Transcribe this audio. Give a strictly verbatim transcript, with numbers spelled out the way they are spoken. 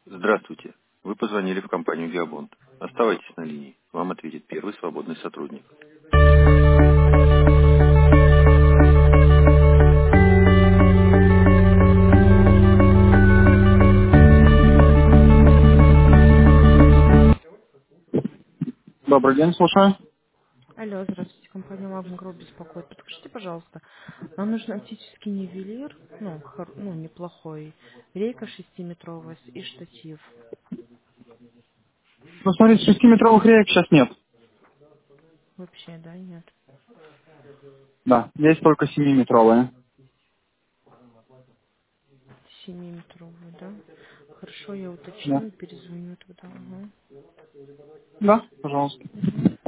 Здравствуйте. Вы позвонили в компанию «Геобонд». Оставайтесь на линии. Вам ответит первый свободный сотрудник. Добрый день, слушаю. Алло, здравствуйте, компания Лавн Групп беспокоит. Подскажите, пожалуйста, нам нужен оптический нивелир, ну, хор- ну неплохой, рейка шестиметровая и штатив. Ну, смотрите, шестиметровых реек сейчас нет. Вообще, да, нет? Да, есть только семиметровые. Семиметровую, да? Хорошо, я Да. уточню и перезвоню туда. Ага. Да, пожалуйста.